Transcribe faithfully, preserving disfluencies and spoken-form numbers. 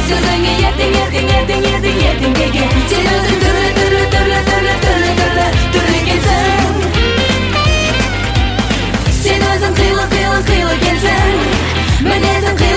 Сөзіңе ертең, ертең, ертең, ертең, ертең деген. Сен өзің түрлі, түрлі, түрлі, түрлі, түрлі, түрлі, түрлі екенсің. Сен өзің қилы, қилы, қилы екенсің. Мінезің қилы